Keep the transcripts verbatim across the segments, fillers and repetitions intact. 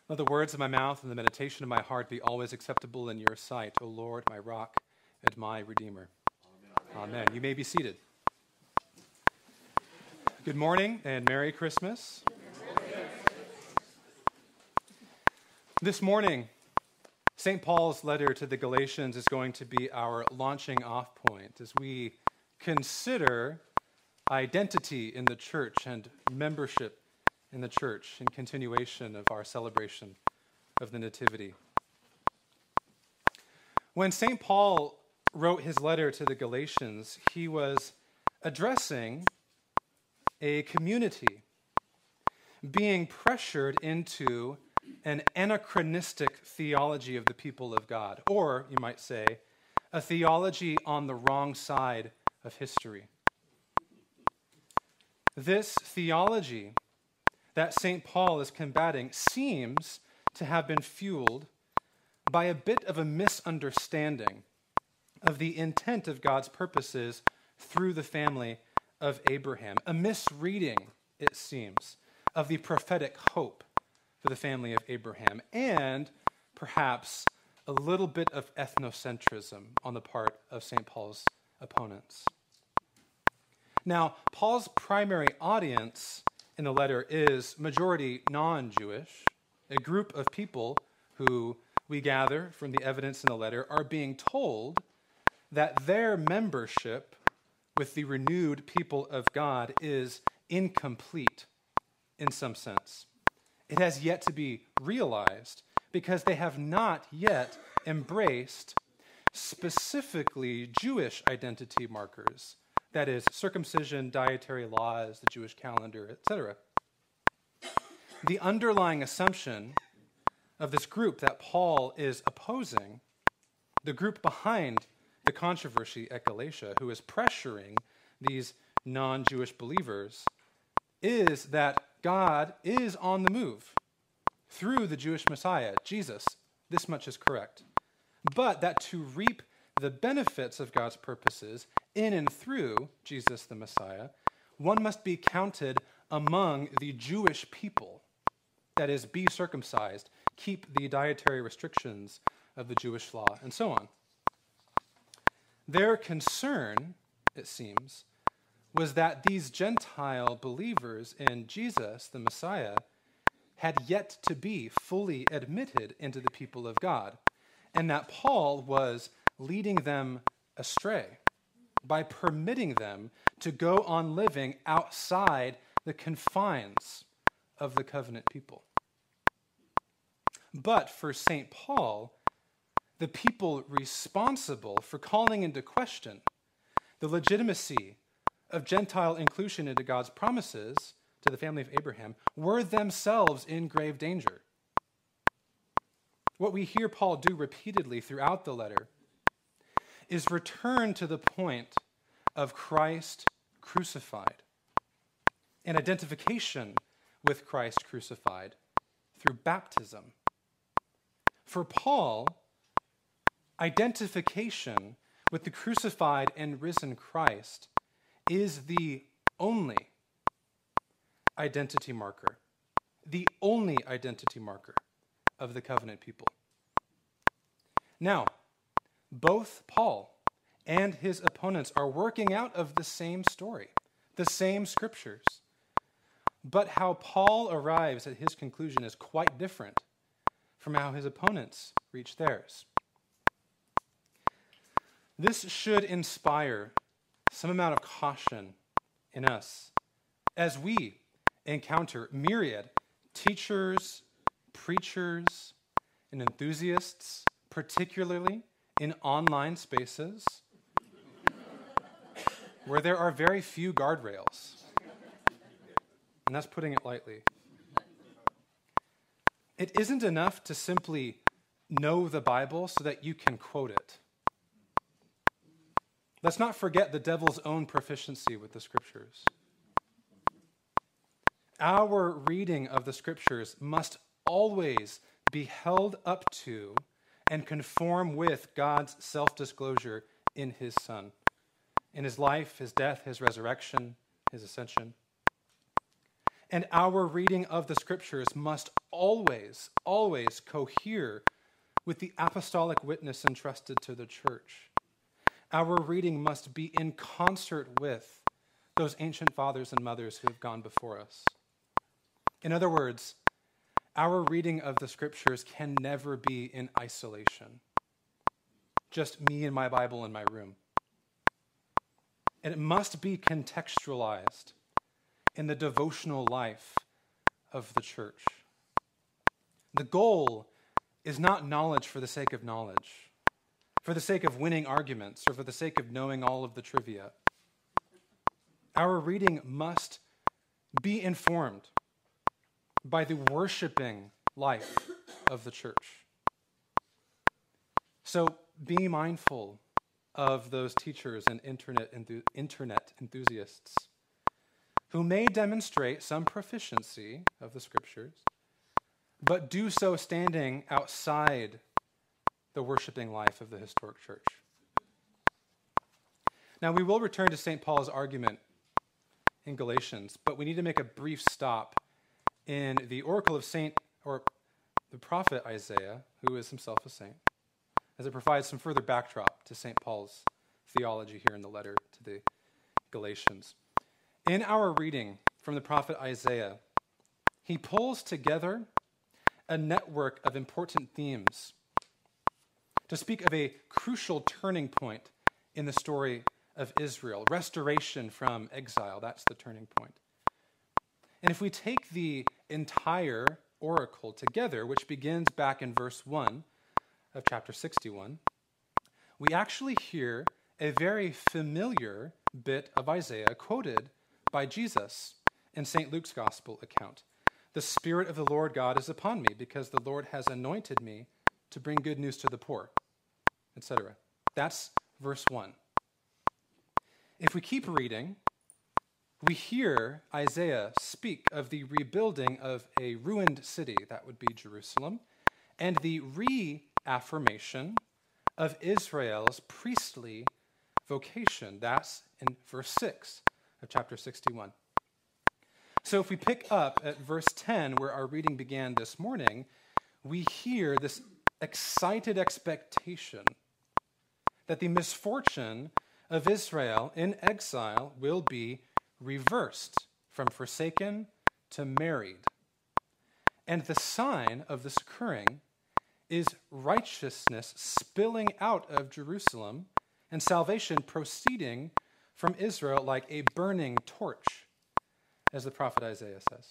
Let the words of my mouth and the meditation of my heart be always acceptable in your sight, O Lord, my rock and my redeemer. Amen. Amen. You may be seated. Good morning and Merry Christmas. This morning, Saint Paul's letter to the Galatians is going to be our launching off point as we consider identity in the church and membership in the church in continuation of our celebration of the Nativity. When Saint Paul wrote his letter to the Galatians, he was addressing a community being pressured into an anachronistic theology of the people of God, or you might say, a theology on the wrong side of history. This theology that Saint Paul is combating seems to have been fueled by a bit of a misunderstanding of the intent of God's purposes through the family of Abraham, a misreading, it seems, of the prophetic hope for the family of Abraham, and perhaps a little bit of ethnocentrism on the part of Saint Paul's opponents. Now, Paul's primary audience in the letter is majority non-Jewish, a group of people who we gather from the evidence in the letter are being told that their membership with the renewed people of God is incomplete in some sense. It has yet to be realized because they have not yet embraced specifically Jewish identity markers. That is, circumcision, dietary laws, the Jewish calendar, et cetera. The underlying assumption of this group that Paul is opposing, the group behind the controversy at Galatia, who is pressuring these non-Jewish believers, is that God is on the move through the Jewish Messiah, Jesus. This much is correct. But that to reap the benefits of God's purposes in and through Jesus the Messiah, one must be counted among the Jewish people. That is, be circumcised, keep the dietary restrictions of the Jewish law, and so on. Their concern, it seems, was that these Gentile believers in Jesus the Messiah had yet to be fully admitted into the people of God, and that Paul was leading them astray by permitting them to go on living outside the confines of the covenant people. But for Saint Paul, the people responsible for calling into question the legitimacy of Gentile inclusion into God's promises to the family of Abraham were themselves in grave danger. What we hear Paul do repeatedly throughout the letter is return to the point of Christ crucified and identification with Christ crucified through baptism. For Paul, identification with the crucified and risen Christ is the only identity marker, the only identity marker of the covenant people. Now, both Paul and his opponents are working out of the same story, the same scriptures. But how Paul arrives at his conclusion is quite different from how his opponents reach theirs. This should inspire some amount of caution in us as we encounter myriad teachers, preachers, and enthusiasts, particularly in online spaces where there are very few guardrails. And that's putting it lightly. It isn't enough to simply know the Bible so that you can quote it. Let's not forget the devil's own proficiency with the scriptures. Our reading of the scriptures must always be held up to and conform with God's self-disclosure in his Son, in his life, his death, his resurrection, his ascension. And our reading of the scriptures must always, always cohere with the apostolic witness entrusted to the church. Our reading must be in concert with those ancient fathers and mothers who have gone before us. In other words, our reading of the scriptures can never be in isolation. Just me and my Bible in my room. And it must be contextualized in the devotional life of the church. The goal is not knowledge for the sake of knowledge, for the sake of winning arguments, or for the sake of knowing all of the trivia. Our reading must be informed by the worshiping life of the church. So be mindful of those teachers and internet, enthu- internet enthusiasts who may demonstrate some proficiency of the scriptures, but do so standing outside the worshiping life of the historic church. Now, we will return to Saint Paul's argument in Galatians, but we need to make a brief stop in the oracle of Saint, or the prophet Isaiah, who is himself a saint, as it provides some further backdrop to Saint Paul's theology here in the letter to the Galatians. In our reading from the prophet Isaiah, he pulls together a network of important themes to speak of a crucial turning point in the story of Israel, restoration from exile. That's the turning point. And if we take the entire oracle together, which begins back in verse one of chapter sixty-one, we actually hear a very familiar bit of Isaiah quoted by Jesus in Saint Luke's gospel account. The Spirit of the Lord God is upon me, because the Lord has anointed me to bring good news to the poor, et cetera. That's verse one. If we keep reading, we hear Isaiah speak of the rebuilding of a ruined city, that would be Jerusalem, and the reaffirmation of Israel's priestly vocation. That's in verse six of chapter sixty-one. So if we pick up at verse ten, where our reading began this morning, we hear this excited expectation that the misfortune of Israel in exile will be reversed from forsaken to married. And the sign of this occurring is righteousness spilling out of Jerusalem and salvation proceeding from Israel like a burning torch, as the prophet Isaiah says.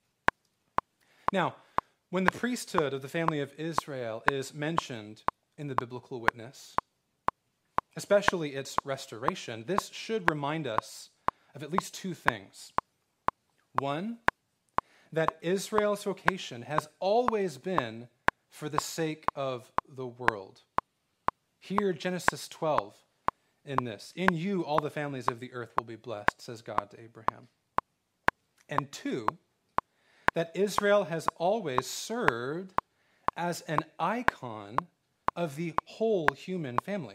Now, when the priesthood of the family of Israel is mentioned in the biblical witness, especially its restoration, this should remind us of at least two things. One, that Israel's vocation has always been for the sake of the world. Hear Genesis twelve in this. In you all the families of the earth will be blessed, says God to Abraham. And two, that Israel has always served as an icon of the whole human family.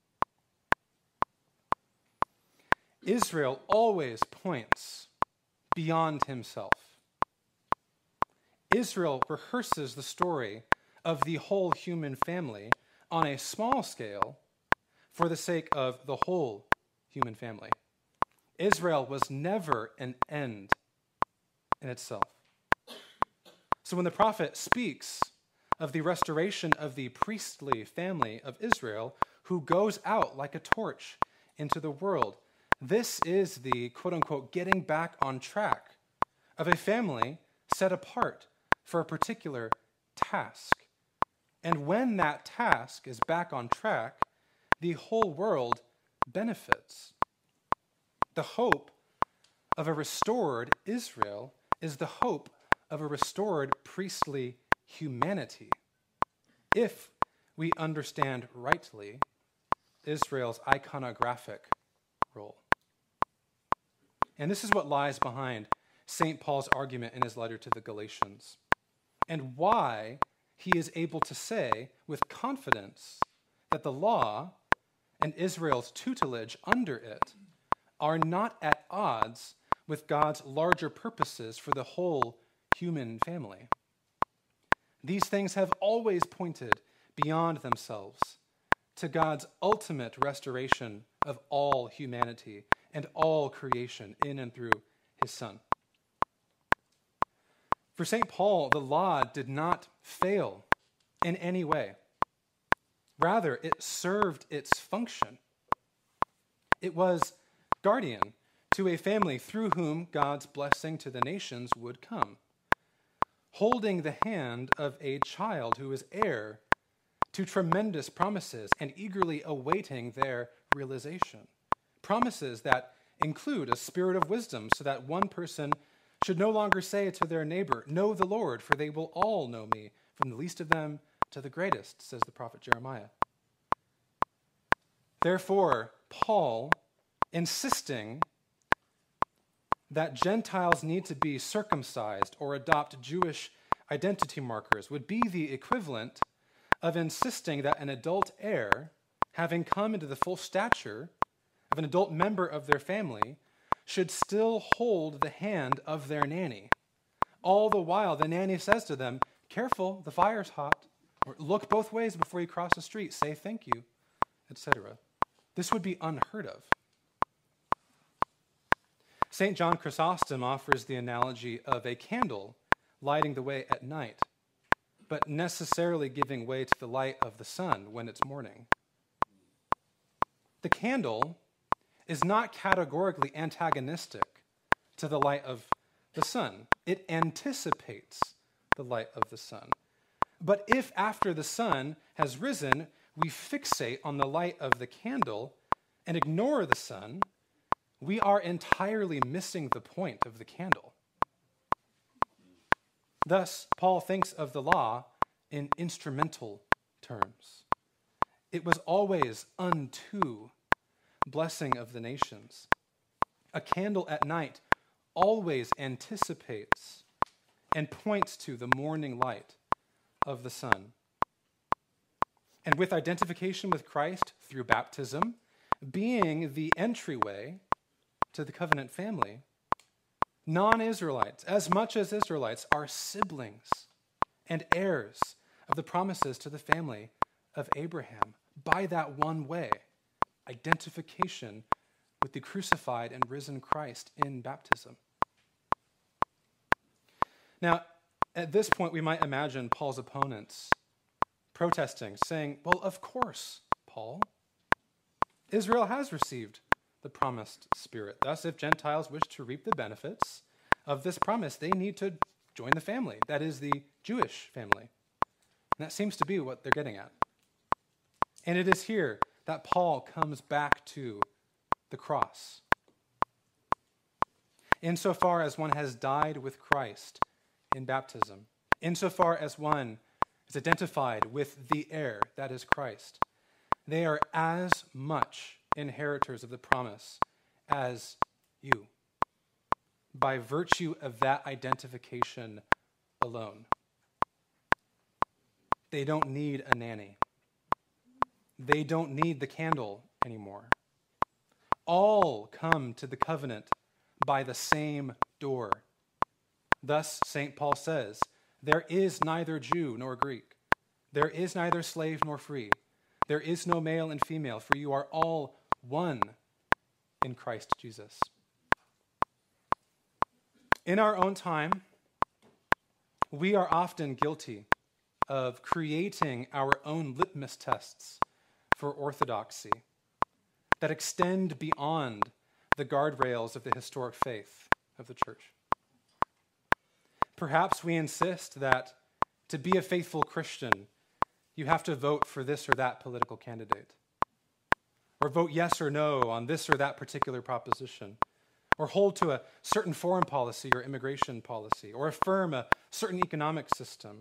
Israel always points beyond himself. Israel rehearses the story of the whole human family on a small scale for the sake of the whole human family. Israel was never an end in itself. So when the prophet speaks of the restoration of the priestly family of Israel, who goes out like a torch into the world, this is the quote-unquote getting back on track of a family set apart for a particular task. And when that task is back on track, the whole world benefits. The hope of a restored Israel is the hope of a restored priestly humanity, if we understand rightly Israel's iconographic role. And this is what lies behind Saint Paul's argument in his letter to the Galatians, and why he is able to say with confidence that the law and Israel's tutelage under it are not at odds with God's larger purposes for the whole human family. These things have always pointed beyond themselves to God's ultimate restoration of all humanity and all creation in and through his Son. For Saint Paul, the law did not fail in any way. Rather, it served its function. It was guardian to a family through whom God's blessing to the nations would come, holding the hand of a child who is heir to tremendous promises and eagerly awaiting their realization. Promises that include a spirit of wisdom so that one person should no longer say to their neighbor, "Know the Lord, for they will all know me, from the least of them to the greatest," says the prophet Jeremiah. Therefore, Paul, insisting that Gentiles need to be circumcised or adopt Jewish identity markers, would be the equivalent of insisting that an adult heir, having come into the full stature of an adult member of their family, should still hold the hand of their nanny. All the while, the nanny says to them, "Careful, the fire's hot," or "Look both ways before you cross the street, say thank you," et cetera. This would be unheard of. Saint John Chrysostom offers the analogy of a candle lighting the way at night, but necessarily giving way to the light of the sun when it's morning. The candle is not categorically antagonistic to the light of the sun. It anticipates the light of the sun. But if after the sun has risen, we fixate on the light of the candle and ignore the sun, we are entirely missing the point of the candle. Thus, Paul thinks of the law in instrumental terms. It was always unto blessing of the nations. A candle at night always anticipates and points to the morning light of the sun. And with identification with Christ through baptism, being the entryway to the covenant family, non-Israelites, as much as Israelites, are siblings and heirs of the promises to the family of Abraham by that one way, identification with the crucified and risen Christ in baptism. Now, at this point, we might imagine Paul's opponents protesting, saying, "Well, of course, Paul, Israel has received the promised Spirit. Thus, if Gentiles wish to reap the benefits of this promise, they need to join the family, that is, the Jewish family." And that seems to be what they're getting at. And it is here that Paul comes back to the cross. Insofar as one has died with Christ in baptism, insofar as one is identified with the heir, that is Christ, they are as much inheritors of the promise as you, by virtue of that identification alone. They don't need a nanny. They don't need the candle anymore. All come to the covenant by the same door. Thus, Saint Paul says, "There is neither Jew nor Greek. There is neither slave nor free. There is no male and female, for you are all one in Christ Jesus." In our own time, we are often guilty of creating our own litmus tests for orthodoxy that extend beyond the guardrails of the historic faith of the church. Perhaps we insist that to be a faithful Christian, you have to vote for this or that political candidate, or vote yes or no on this or that particular proposition, or hold to a certain foreign policy or immigration policy, or affirm a certain economic system.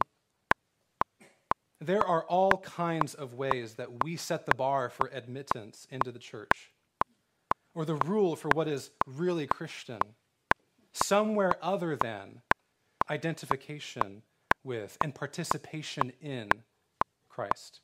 There are all kinds of ways that we set the bar for admittance into the church, or the rule for what is really Christian, somewhere other than identification with and participation in Christ.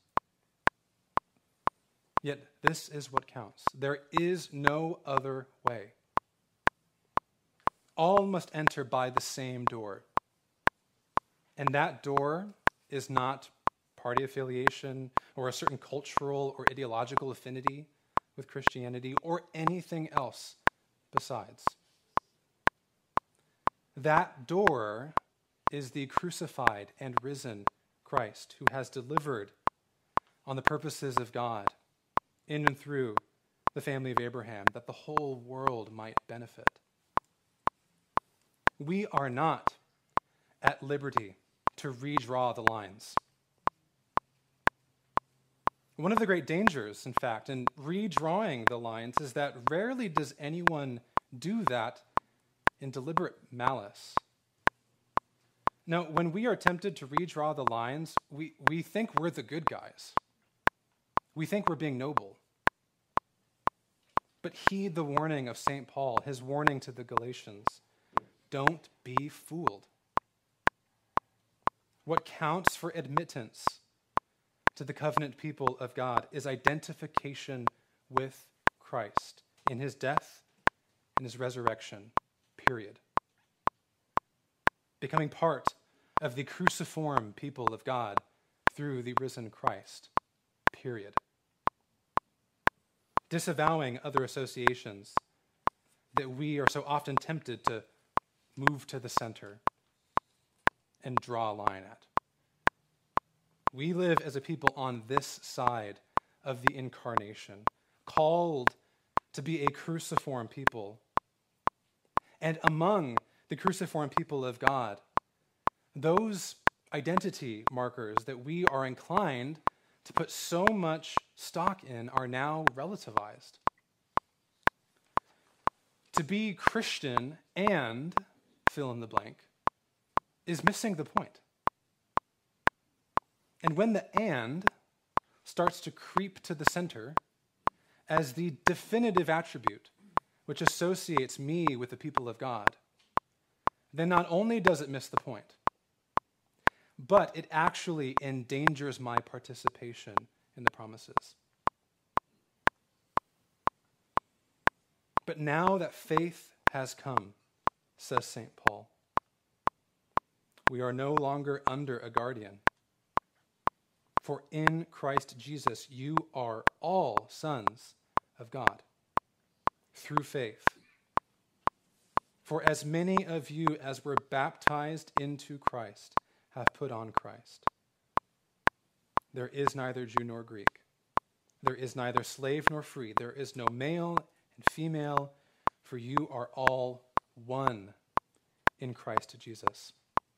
Yet this is what counts. There is no other way. All must enter by the same door. And that door is not party affiliation or a certain cultural or ideological affinity with Christianity or anything else besides. That door is the crucified and risen Christ who has delivered on the purposes of God in and through the family of Abraham, that the whole world might benefit. We are not at liberty to redraw the lines. One of the great dangers, in fact, in redrawing the lines is that rarely does anyone do that in deliberate malice. Now, when we are tempted to redraw the lines, we, we think we're the good guys. We think we're being noble. But heed the warning of Saint Paul, his warning to the Galatians. Don't be fooled. What counts for admittance to the covenant people of God is identification with Christ in his death and his resurrection, period. Becoming part of the cruciform people of God through the risen Christ, period. Disavowing other associations that we are so often tempted to move to the center and draw a line at. We live as a people on this side of the incarnation, called to be a cruciform people. And among the cruciform people of God, those identity markers that we are inclined to put so much stock in are now relativized. To be Christian and fill in the blank is missing the point. And when the and starts to creep to the center as the definitive attribute which associates me with the people of God, then not only does it miss the point, but it actually endangers my participation in the promises. But now that faith has come, says Saint Paul, we are no longer under a guardian. For in Christ Jesus, you are all sons of God through faith. For as many of you as were baptized into Christ have put on Christ. There is neither Jew nor Greek. There is neither slave nor free. There is no male and female, for you are all one in Christ Jesus.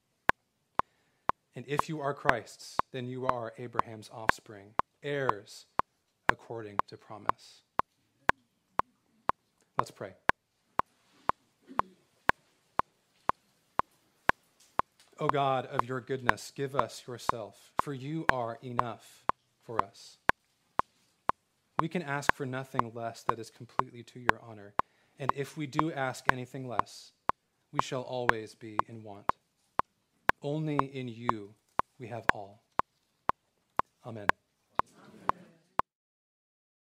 And if you are Christ's, then you are Abraham's offspring, heirs according to promise. Let's pray. O God of your goodness, give us yourself, for you are enough for us. We can ask for nothing less that is completely to your honor. And if we do ask anything less, we shall always be in want. Only in you we have all. Amen.